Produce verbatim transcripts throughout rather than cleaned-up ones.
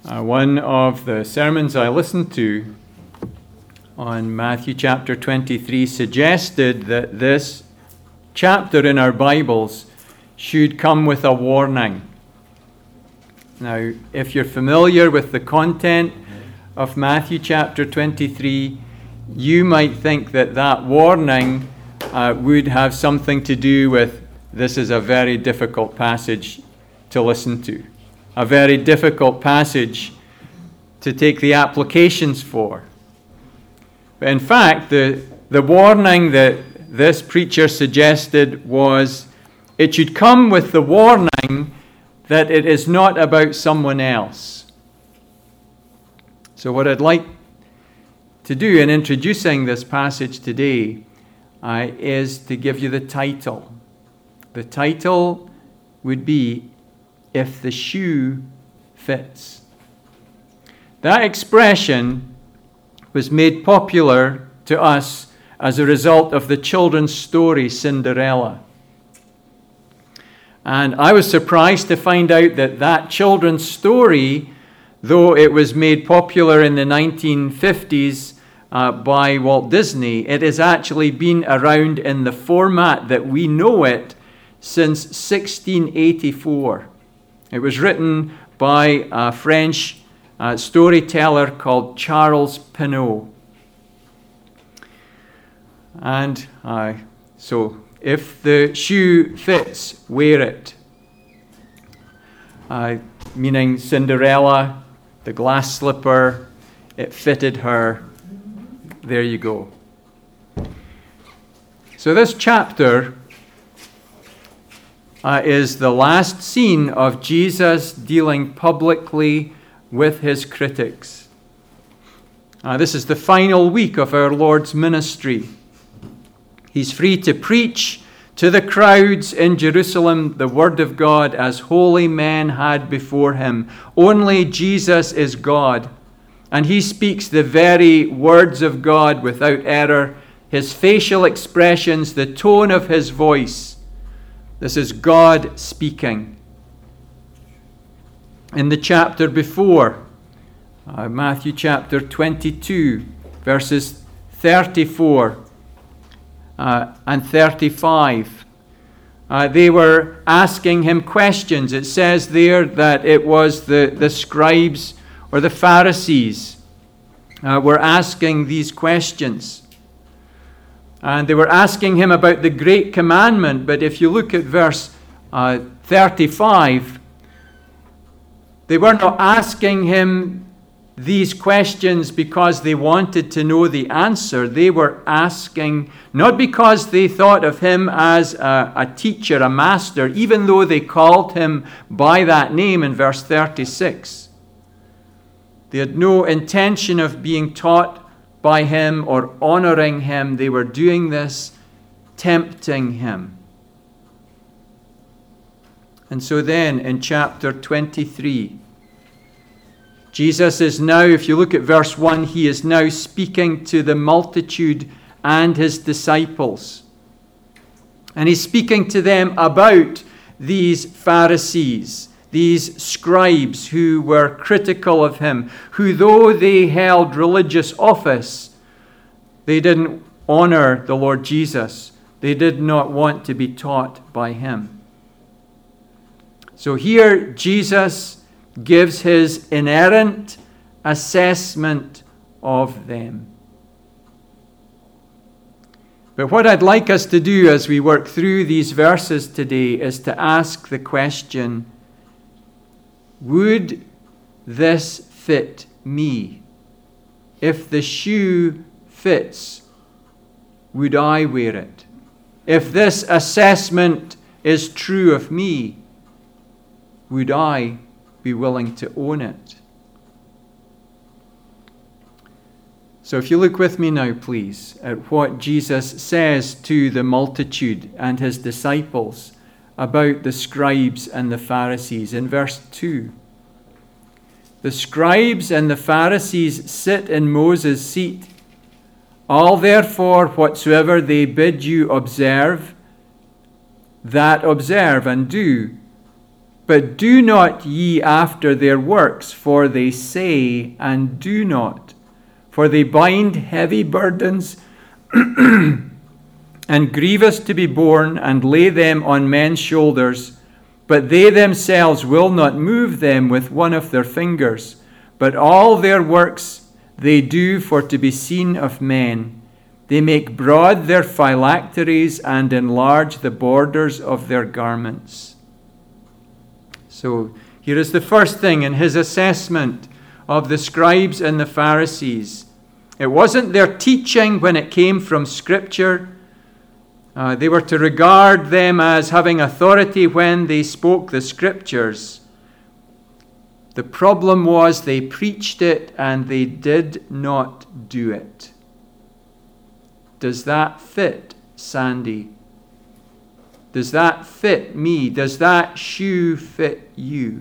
Uh, one of the sermons I listened to on Matthew chapter twenty-three suggested that this chapter in our Bibles should come with a warning. Now, if you're familiar with the content of Matthew chapter twenty-three, you might think that that warning uh, would have something to do with this is a very difficult passage to listen to, a very difficult passage to take the applications for. But in fact, the, the warning that this preacher suggested was it should come with the warning that it is not about someone else. So what I'd like to do in introducing this passage today uh, is to give you the title. The title would be, If the Shoe Fits. That expression was made popular to us as a result of the children's story Cinderella. And I was surprised to find out that that children's story, though it was made popular in the nineteen fifties uh, by Walt Disney, it has actually been around in the format that we know it since sixteen eighty-four. It was written by a French uh, storyteller called Charles Perrault. And uh, so, if the shoe fits, wear it. Uh, meaning Cinderella, the glass slipper, it fitted her. There you go. So this chapter uh, is the last scene of Jesus dealing publicly with his critics. Uh, this is the final week of our Lord's ministry. He's free to preach to the crowds in Jerusalem the word of God as holy men had before him. Only Jesus is God, and he speaks the very words of God without error. His facial expressions, the tone of his voice. This is God speaking. In the chapter before, uh, Matthew chapter twenty-two, verses thirty-four uh, and thirty-five, uh, they were asking him questions. It says there that it was the, the scribes or the Pharisees uh, were asking these questions. And they were asking him about the great commandment. But if you look at verse uh, thirty-five, they were not asking him these questions because they wanted to know the answer. They were asking not because they thought of him as a, a teacher, a master, even though they called him by that name in verse thirty-six. They had no intention of being taught by him or honoring him. They were doing this, tempting him. And so then in chapter twenty-three, Jesus is now, if you look at verse one, he is now speaking to the multitude and his disciples. And he's speaking to them about these Pharisees, these scribes who were critical of him, who though they held religious office, they didn't honor the Lord Jesus. They did not want to be taught by him. So here Jesus gives his inerrant assessment of them. But what I'd like us to do as we work through these verses today is to ask the question, would this fit me? If the shoe fits, would I wear it? If this assessment is true of me, would I be willing to own it? So if you look with me now, please, at what Jesus says to the multitude and his disciples about the scribes and the Pharisees. In verse two, the scribes and the Pharisees sit in Moses' seat. All therefore whatsoever they bid you observe, that observe and do, But do not ye after their works, for they say and do not. For they bind heavy burdens and grievous to be borne, and lay them on men's shoulders, but they themselves will not move them with one of their fingers. But all their works they do for to be seen of men. They make broad their phylacteries and enlarge the borders of their garments. So here is the first thing in his assessment of the scribes and the Pharisees. It wasn't their teaching when it came from Scripture. Uh, they were to regard them as having authority when they spoke the Scriptures. The problem was they preached it and they did not do it. Does that fit Sandy? Does that fit me? Does that shoe fit you?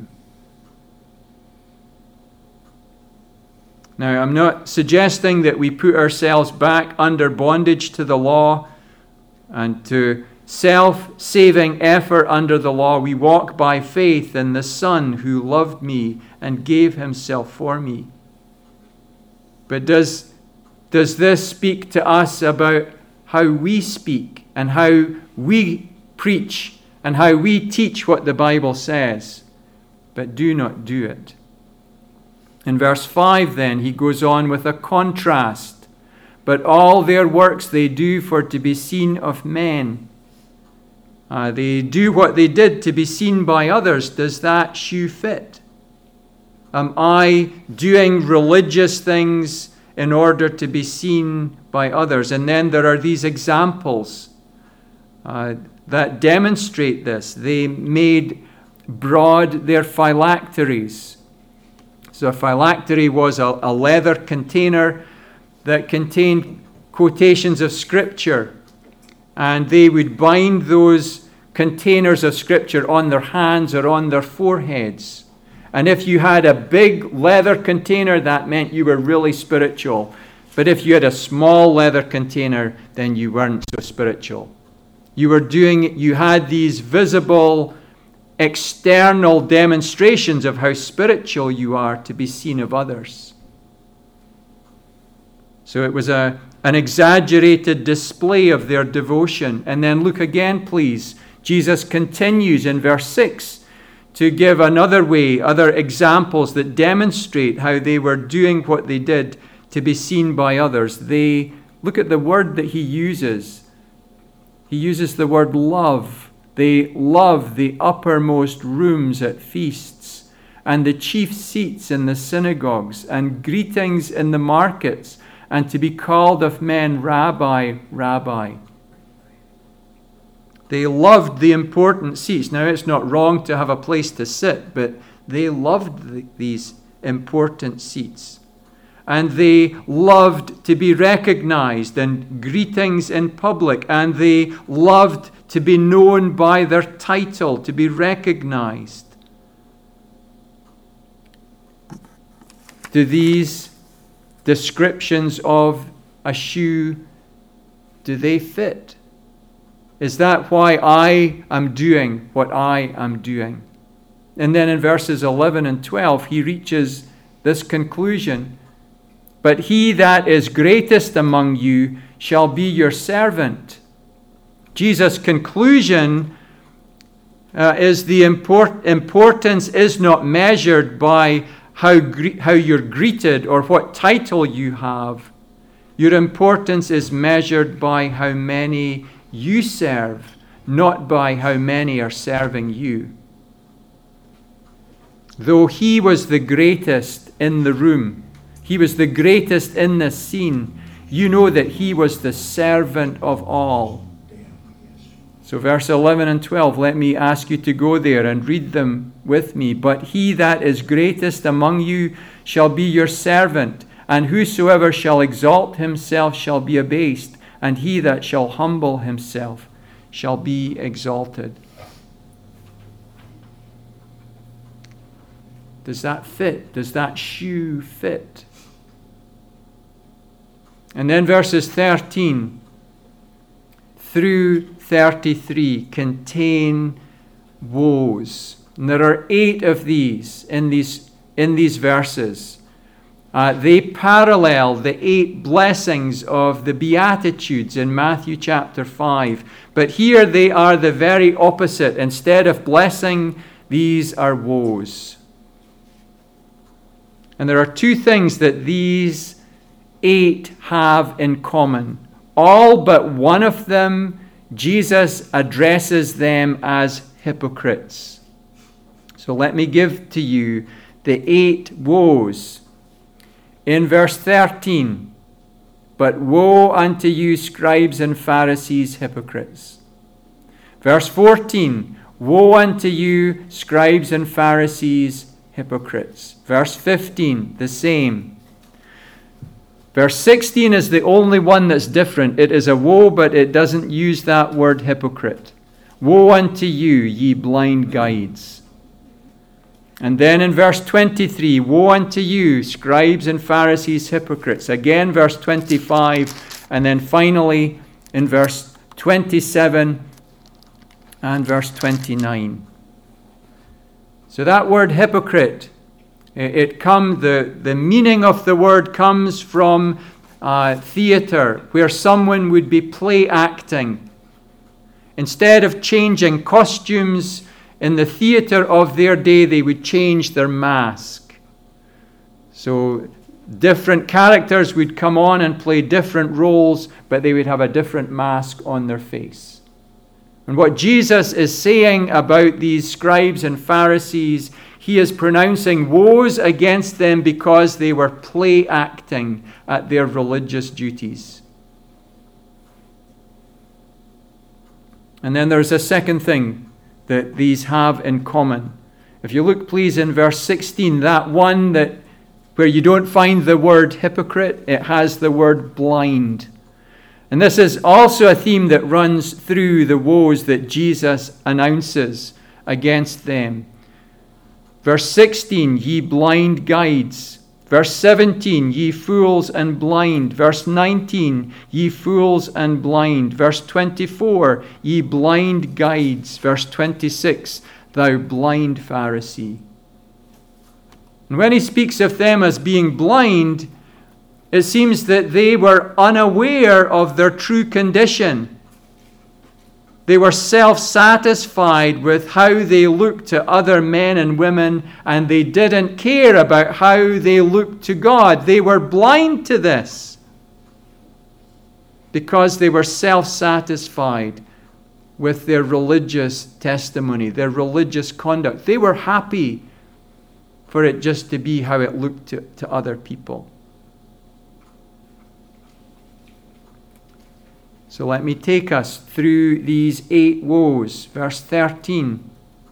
Now, I'm not suggesting that we put ourselves back under bondage to the law and to self-saving effort under the law. We walk by faith in the Son who loved me and gave himself for me. But does, does this speak to us about how we speak and how we preach and how we teach what the Bible says, but do not do it? In verse five then, he goes on with a contrast. But all their works they do for to be seen of men. Uh, they do what they did to be seen by others. Does that shoe fit? Am I doing religious things in order to be seen by others? And then there are these examples uh, that demonstrate this. They made broad their phylacteries. So a phylactery was a, a leather container that contained quotations of Scripture. And they would bind those containers of Scripture on their hands or on their foreheads. And if you had a big leather container, that meant you were really spiritual. But if you had a small leather container, then you weren't so spiritual. You were doing, you had these visible external demonstrations of how spiritual you are to be seen of others. So it was a, an exaggerated display of their devotion. And then look again, please. Jesus continues in verse six to give another way, other examples that demonstrate how they were doing what they did to be seen by others. They, look at the word that he uses. He uses the word love. They love the uppermost rooms at feasts, and the chief seats in the synagogues, and greetings in the markets, and to be called of men, Rabbi, Rabbi. They loved the important seats. Now, it's not wrong to have a place to sit, but they loved the, these important seats. And they loved to be recognized and greetings in public, and they loved to be known by their title, to be recognized. Do these descriptions of a shoe, do they fit? Is that why I am doing what I am doing? And then in verses eleven and twelve, he reaches this conclusion. But he that is greatest among you shall be your servant. Jesus' conclusion uh, is the import, importance is not measured by how, gre- how you're greeted or what title you have. Your importance is measured by how many you serve, not by how many are serving you. Though he was the greatest in the room, he was the greatest in the scene, you know that he was the servant of all. So verse eleven and twelve, let me ask you to go there and read them with me. But he that is greatest among you shall be your servant, and whosoever shall exalt himself shall be abased, and he that shall humble himself shall be exalted. Does that fit? Does that shoe fit? And then verses thirteen through thirty-three contain woes. And there are eight of these in these, in these verses. Uh, they parallel the eight blessings of the Beatitudes in Matthew chapter five. But here they are the very opposite. Instead of blessing, these are woes. And there are two things that these eight have in common. All but one of them, Jesus addresses them as hypocrites. So let me give to you the eight woes. In verse thirteen, but woe unto you, scribes and Pharisees, hypocrites. Verse fourteen, woe unto you, scribes and Pharisees, hypocrites. Verse fifteen, the same. Verse sixteen is the only one that's different. It is a woe, but it doesn't use that word hypocrite. Woe unto you, ye blind guides. And then in verse twenty-three, woe unto you, scribes and Pharisees, hypocrites. Again, verse twenty-five. And then finally in verse twenty-seven and verse twenty-nine. So that word hypocrite, it come the, the meaning of the word comes from uh, theater, where someone would be play acting. Instead of changing costumes in the theater of their day, they would change their mask. So different characters would come on and play different roles, but they would have a different mask on their face. And what Jesus is saying about these scribes and Pharisees, he is pronouncing woes against them because they were play acting at their religious duties. And then there's a second thing that these have in common. If you look, please, in verse sixteen, that one that where you don't find the word hypocrite, it has the word blind. And this is also a theme that runs through the woes that Jesus announces against them. Verse sixteen, ye blind guides. Verse seventeen, ye fools and blind. Verse nineteen, ye fools and blind. Verse twenty-four, ye blind guides. Verse twenty-six, thou blind Pharisee. And when he speaks of them as being blind, it seems that they were unaware of their true condition. They were self-satisfied with how they looked to other men and women, and they didn't care about how they looked to God. They were blind to this because they were self-satisfied with their religious testimony, their religious conduct. They were happy for it just to be how it looked to, to other people. So let me take us through these eight woes. Verse thirteen.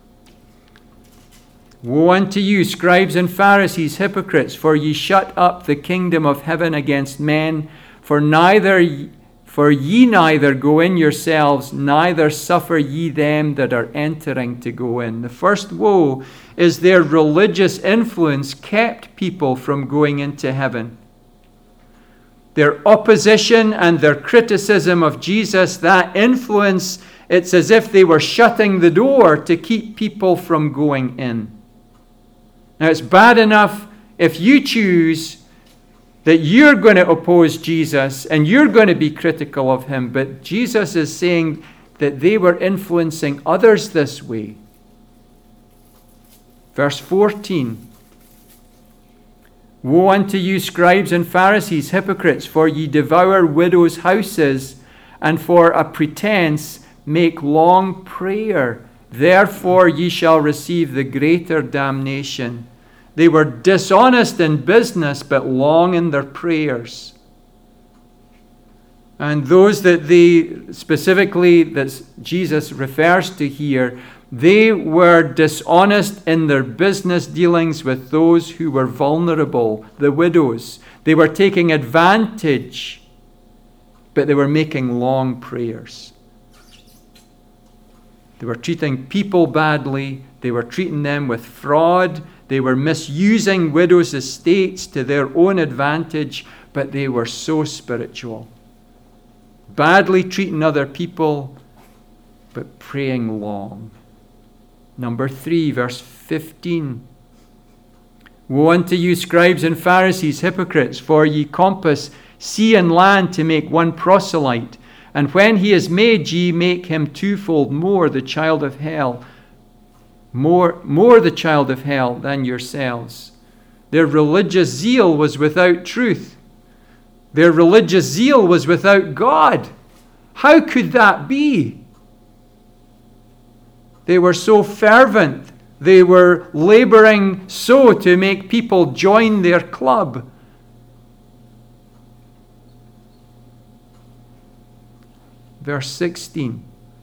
Woe unto you, scribes and Pharisees, hypocrites, for ye shut up the kingdom of heaven against men, for neither for ye neither go in yourselves, neither suffer ye them that are entering to go in. The first woe is their religious influence kept people from going into heaven. Their opposition and their criticism of Jesus, that influence, it's as if they were shutting the door to keep people from going in. Now, it's bad enough if you choose that you're going to oppose Jesus and you're going to be critical of him, but Jesus is saying that they were influencing others this way. Verse fourteen. Woe unto you, scribes and Pharisees, hypocrites, for ye devour widows' houses, and for a pretense make long prayer. Therefore ye shall receive the greater damnation. They were dishonest in business, but long in their prayers. And those that they specifically, that Jesus refers to here, they were dishonest in their business dealings with those who were vulnerable, the widows. They were taking advantage, but they were making long prayers. They were treating people badly. They were treating them with fraud. They were misusing widows' estates to their own advantage, but they were so spiritual. Badly treating other people, but praying long. Number three, verse fifteen. Woe unto you, scribes and Pharisees, hypocrites, for ye compass sea and land to make one proselyte, and when he is made, ye make him twofold more the child of hell, more, more the child of hell than yourselves. Their religious zeal was without truth. Their religious zeal was without God. How could that be? They were so fervent. They were laboring so to make people join their club. Verse sixteen.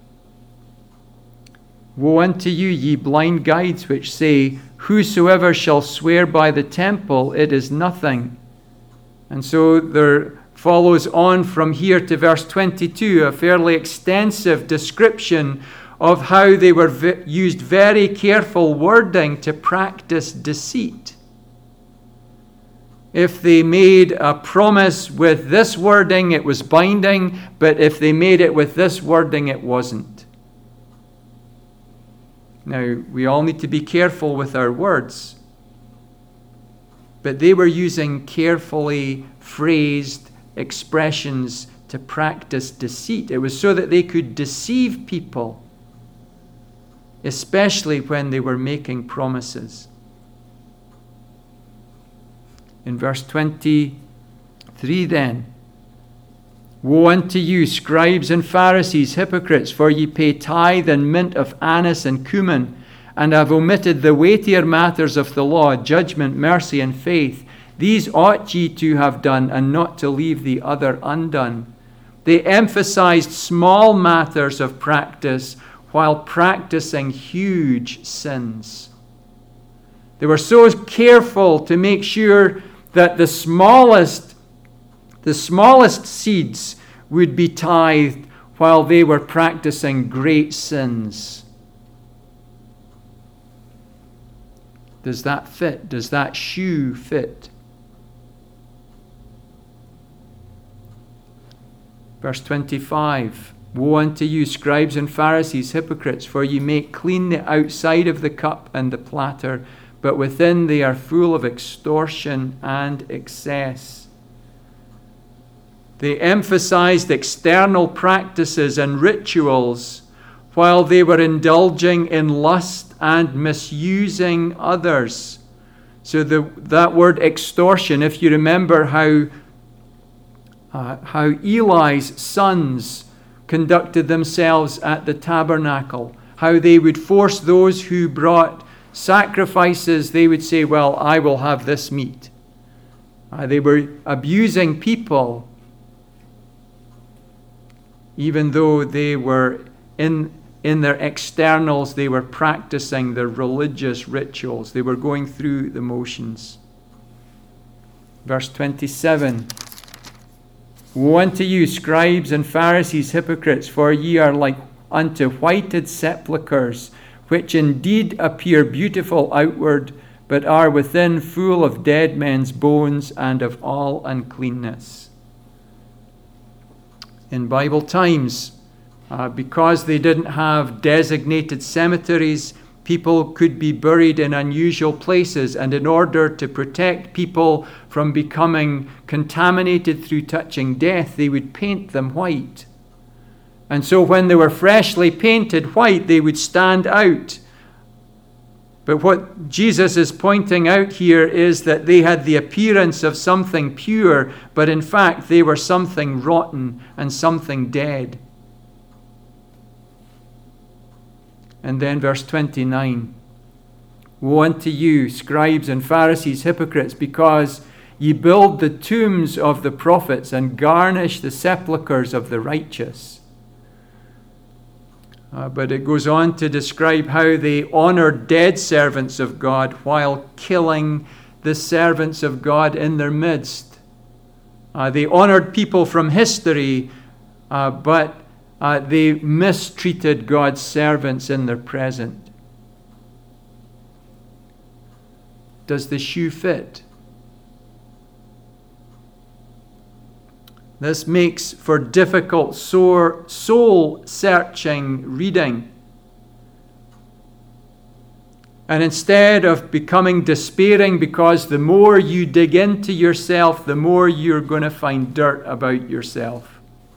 Woe unto you, ye blind guides, which say, whosoever shall swear by the temple, it is nothing. And so there follows on from here to verse twenty-two, a fairly extensive description of how they were v- used very careful wording to practice deceit. If they made a promise with this wording, it was binding, but if they made it with this wording, it wasn't. Now, we all need to be careful with our words, but they were using carefully phrased expressions to practice deceit. It was so that they could deceive people, especially when they were making promises. In verse twenty-three then, woe unto you, scribes and Pharisees, hypocrites, for ye pay tithe and mint of anise and cumin, and have omitted the weightier matters of the law, judgment, mercy, and faith. These ought ye to have done, and not to leave the other undone. They emphasized small matters of practice while practicing huge sins. They were so careful to make sure that the smallest, the smallest seeds would be tithed while they were practicing great sins. Does that fit? Does that shoe fit? Verse twenty-five. Woe unto you, scribes and Pharisees, hypocrites, for ye make clean the outside of the cup and the platter, but within they are full of extortion and excess. They emphasized external practices and rituals while they were indulging in lust and misusing others. So the, that word extortion, if you remember how, uh, how Eli's sons conducted themselves at the tabernacle, how they would force those who brought sacrifices, they would say, well, I will have this meat. Uh, they were abusing people, even though they were in, in their externals, they were practicing their religious rituals. They were going through the motions. Verse twenty-seven. Woe unto you, scribes and Pharisees, hypocrites, for ye are like unto whited sepulchres, which indeed appear beautiful outward, but are within full of dead men's bones and of all uncleanness. In Bible times, uh, because they didn't have designated cemeteries, people could be buried in unusual places, and in order to protect people from becoming contaminated through touching death, they would paint them white. And so when they were freshly painted white, they would stand out. But what Jesus is pointing out here is that they had the appearance of something pure, but in fact they were something rotten and something dead. And then verse twenty-nine. Woe unto you, scribes and Pharisees, hypocrites, because ye build the tombs of the prophets and garnish the sepulchres of the righteous. Uh, but it goes on to describe how they honored dead servants of God while killing the servants of God in their midst. Uh, they honored people from history, uh, but uh, they mistreated God's servants in their present. Does the shoe fit? This makes for difficult, soul-searching reading. And instead of becoming despairing because the more you dig into yourself, the more you're going to find dirt about yourself.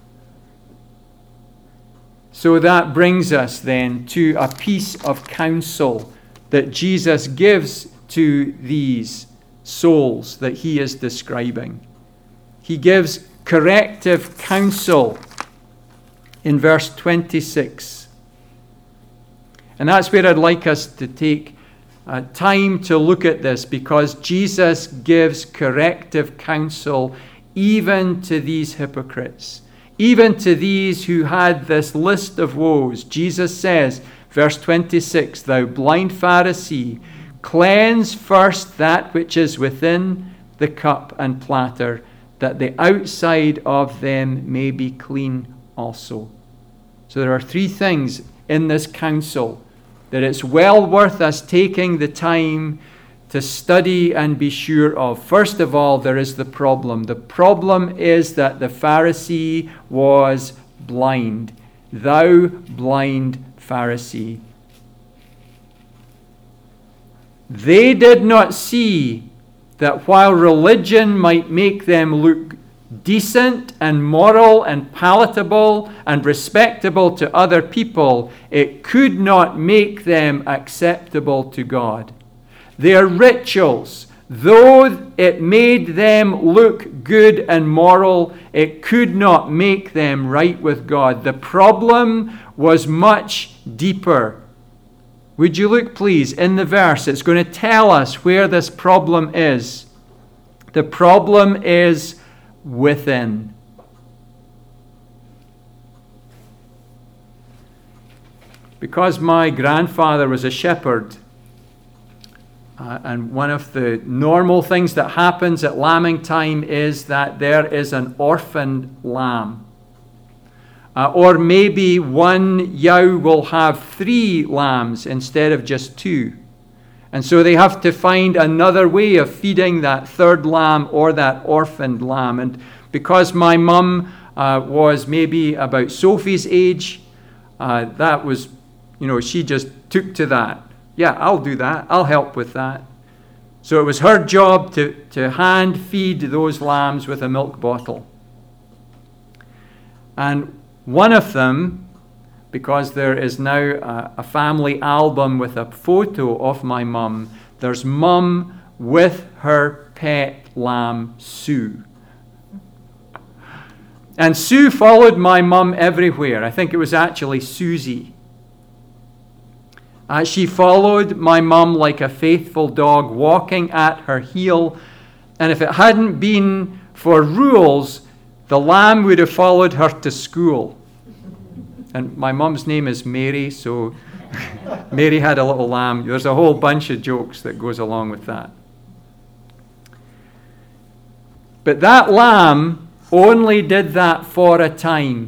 So that brings us then to a piece of counsel that Jesus gives to these souls that he is describing. He gives corrective counsel in verse twenty-six. And that's where I'd like us to take uh, time to look at this, because Jesus gives corrective counsel even to these hypocrites, even to these who had this list of woes. Jesus says, verse twenty-six, "Thou blind Pharisee, cleanse first that which is within the cup and platter, that the outside of them may be clean also." So there are three things in this counsel that it's well worth us taking the time to study and be sure of. First of all, there is the problem. The problem is that the Pharisee was blind. Thou blind Pharisee. They did not see that while religion might make them look decent and moral and palatable and respectable to other people, it could not make them acceptable to God. Their rituals, though it made them look good and moral, it could not make them right with God. The problem was much deeper. Would you look, please, in the verse? It's going to tell us where this problem is. The problem is within. Because my grandfather was a shepherd, uh, and one of the normal things that happens at lambing time is that there is an orphaned lamb. Uh, or maybe one yow will have three lambs instead of just two. And so they have to find another way of feeding that third lamb or that orphaned lamb. And because my mum uh, was maybe about Sophie's age, uh, that was, you know, she just took to that. Yeah, I'll do that. I'll help with that. So it was her job to, to hand feed those lambs with a milk bottle. And one of them, because there is now a, a family album with a photo of my mum, there's mum with her pet lamb, Sue. And Sue followed my mum everywhere. I think it was actually Susie. Uh, she followed my mum like a faithful dog, walking at her heel. And if it hadn't been for rules, the lamb would have followed her to school. And my mum's name is Mary, so Mary had a little lamb. There's a whole bunch of jokes that goes along with that. But that lamb only did that for a time.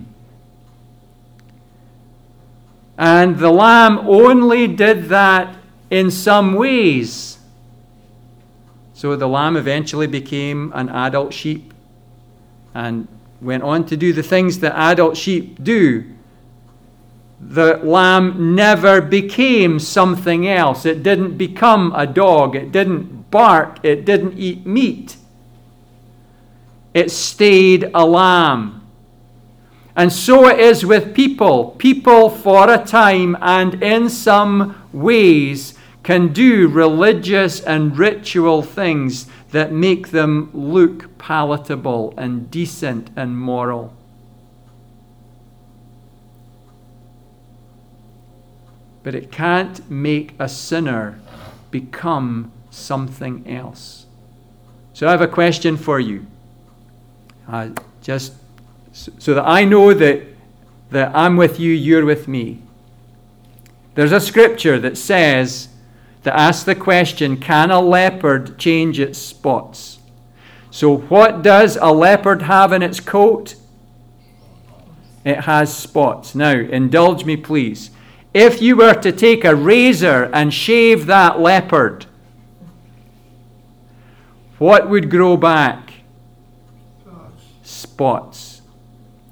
And the lamb only did that in some ways. So the lamb eventually became an adult sheep and went on to do the things that adult sheep do. The lamb never became something else. It didn't become a dog. It didn't bark. It didn't eat meat. It stayed a lamb. And so it is with people. People for a time and in some ways can do religious and ritual things that make them look palatable and decent and moral. But it can't make a sinner become something else. So I have a question for you. Uh, just so that I know that, that I'm with you, you're with me. There's a scripture that says, that asks the question, can a leopard change its spots? So what does a leopard have in its coat? It has spots. Now, indulge me, please. If you were to take a razor and shave that leopard, what would grow back? Spots.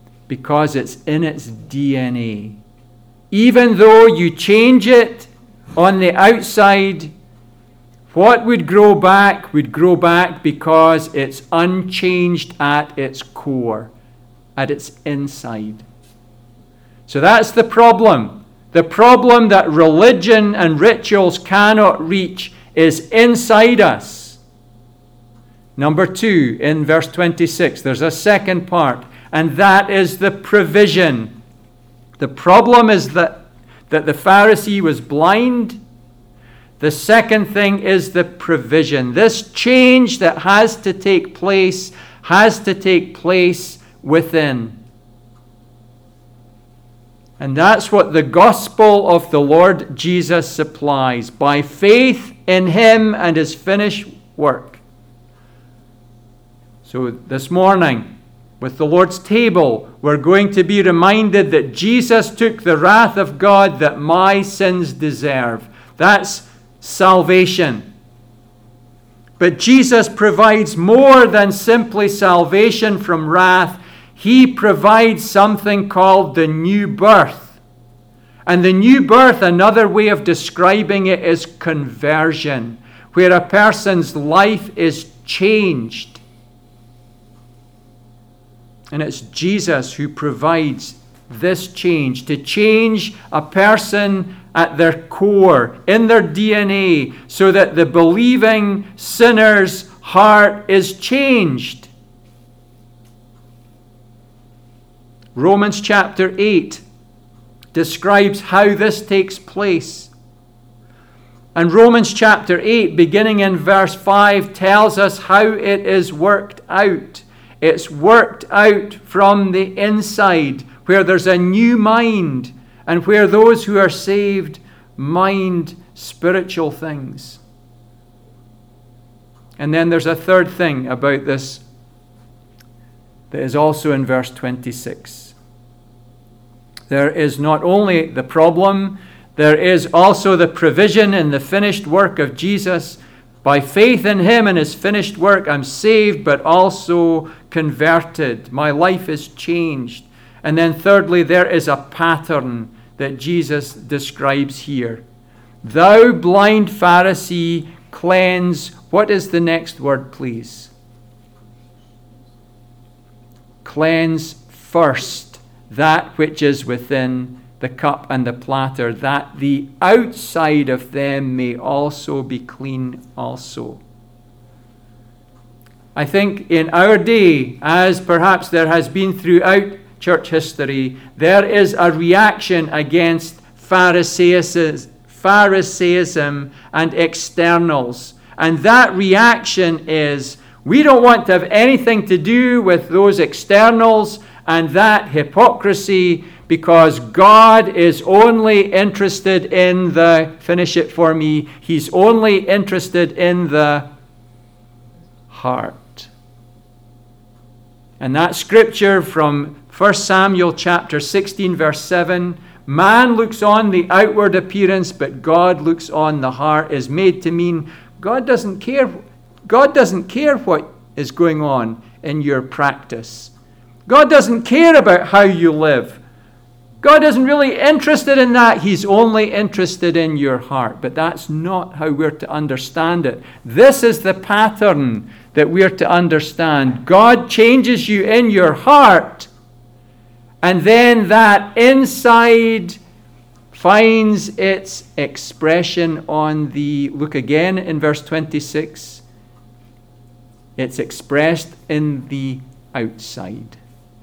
Because it's in its D N A. Even though you change it, on the outside, what would grow back would grow back because it's unchanged at its core, at its inside. So that's the problem. The problem that religion and rituals cannot reach is inside us. Number two, in verse twenty-six, there's a second part, and that is the provision. The problem is that, that the Pharisee was blind. The second thing is the provision. This change that has to take place has to take place within. And that's what the gospel of the Lord Jesus supplies. By faith in him and his finished work. So this morning, with the Lord's table, we're going to be reminded that Jesus took the wrath of God that my sins deserve. That's salvation. But Jesus provides more than simply salvation from wrath. He provides something called the new birth. And the new birth, another way of describing it, is conversion, where a person's life is changed. And it's Jesus who provides this change, to change a person at their core, in their D N A, so that the believing sinner's heart is changed. Romans chapter eight describes how this takes place. And Romans chapter eight, beginning in verse five, tells us how it is worked out. It's worked out from the inside, where there's a new mind, and where those who are saved mind spiritual things. And then there's a third thing about this that is also in verse twenty-six. There is not only the problem, there is also the provision in the finished work of Jesus. By faith in him and his finished work, I'm saved, but also converted. My life is changed. And then thirdly, there is a pattern that Jesus describes here. Thou blind Pharisee, cleanse. What is the next word, please? Cleanse first that which is within the cup and the platter, that the outside of them may also be clean also. I think in our day, as perhaps there has been throughout church history, there is a reaction against Pharisaism, Pharisaism and externals. And that reaction is, we don't want to have anything to do with those externals and that hypocrisy, because God is only interested in the, finish it for me, he's only interested in the heart. And that scripture from First Samuel chapter sixteen, verse seven, man looks on the outward appearance, but God looks on the heart, is made to mean God doesn't care. God doesn't care what is going on in your practice. God doesn't care about how you live. God isn't really interested in that. He's only interested in your heart. But that's not how we're to understand it. This is the pattern that we're to understand. God changes you in your heart, and then that inside finds its expression on the, look again in verse twenty-six, it's expressed in the outside.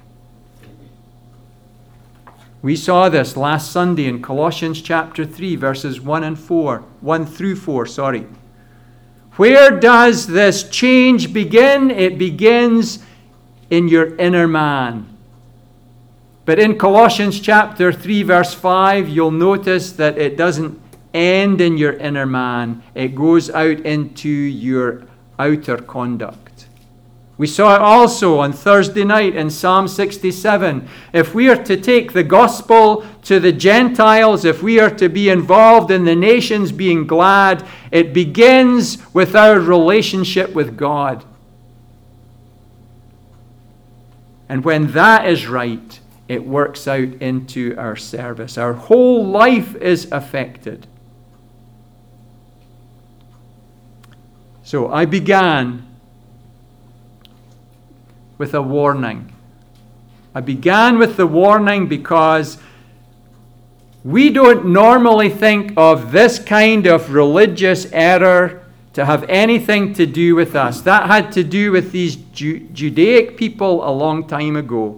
We saw this last Sunday in Colossians chapter three, verses one and four, one through four, sorry. Where does this change begin? It begins in your inner man. But in Colossians chapter three, verse five, you'll notice that it doesn't end in your inner man. It goes out into your outer conduct. We saw it also on Thursday night in Psalm sixty-seven. If we are to take the gospel to the Gentiles, if we are to be involved in the nations being glad, it begins with our relationship with God. And when that is right, it works out into our service. Our whole life is affected. So I began with a warning. I began with the warning because we don't normally think of this kind of religious error to have anything to do with us. That had to do with these Ju- Judaic people a long time ago.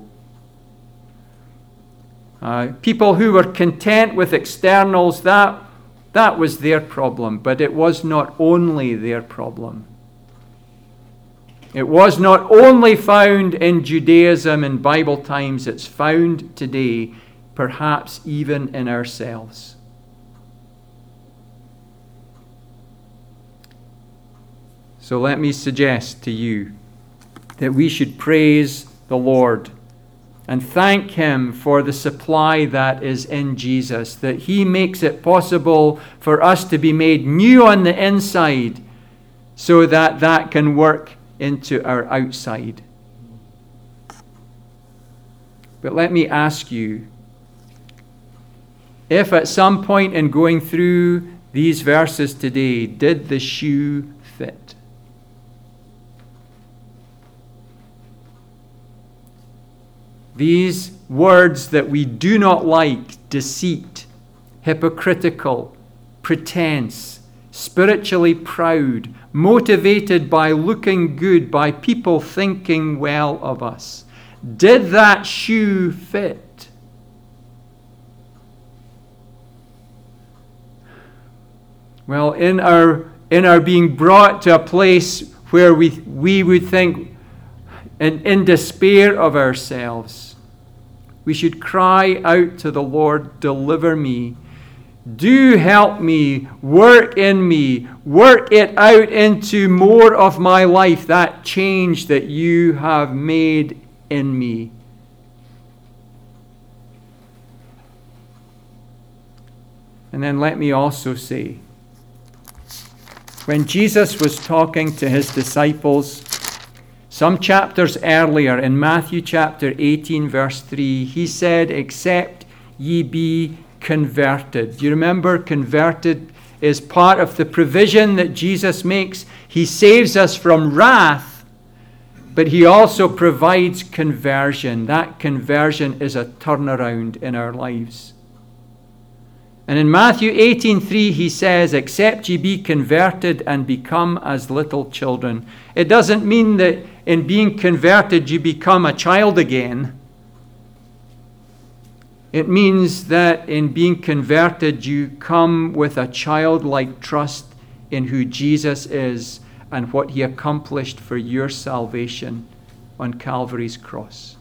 Uh, people who were content with externals, that, that was their problem, but it was not only their problem. It was not only found in Judaism in Bible times, it's found today, perhaps even in ourselves. So let me suggest to you that we should praise the Lord and thank Him for the supply that is in Jesus, that He makes it possible for us to be made new on the inside so that that can work into our outside. But let me ask you, if at some point in going through these verses today, did the shoe fit? These words that we do not like, deceit, hypocritical, pretense, spiritually proud, motivated by looking good, by people thinking well of us. Did that shoe fit? Well, in our in our being brought to a place where we we would think in, in despair of ourselves, we should cry out to the Lord, deliver me. Do help me, work in me, work it out into more of my life, that change that you have made in me. And then let me also say, when Jesus was talking to his disciples, some chapters earlier in Matthew chapter eighteen, verse three, he said, except ye be converted. Do you remember converted is part of the provision that Jesus makes? He saves us from wrath, but he also provides conversion. That conversion is a turnaround in our lives. And in Matthew eighteen three, he says, except ye be converted and become as little children. It doesn't mean that in being converted you become a child again. It means that in being converted, you come with a childlike trust in who Jesus is and what he accomplished for your salvation on Calvary's cross.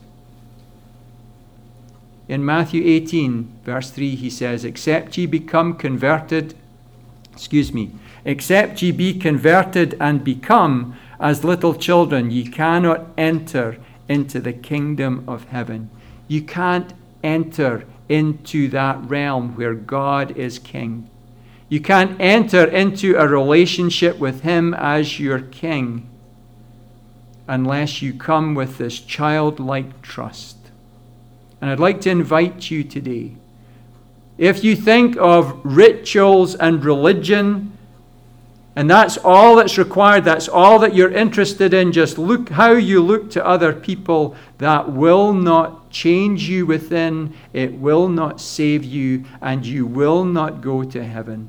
In Matthew eighteen, verse three, he says, except ye become converted, excuse me, except ye be converted and become as little children, ye cannot enter into the kingdom of heaven. You can't enter into that realm where God is king. You can't enter into a relationship with him as your king unless you come with this childlike trust. And I'd like to invite you today, if you think of rituals and religion, and that's all that's required, that's all that you're interested in, just look how you look to other people, that will not change you within, it will not save you, and you will not go to heaven.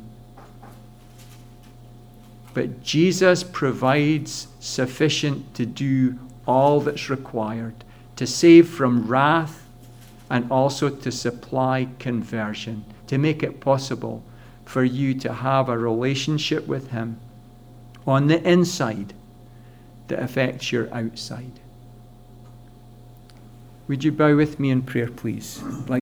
But Jesus provides sufficient to do all that's required, to save from wrath and also to supply conversion, to make it possible for you to have a relationship with him on the inside that affects your outside. Would you bow with me in prayer, please? Like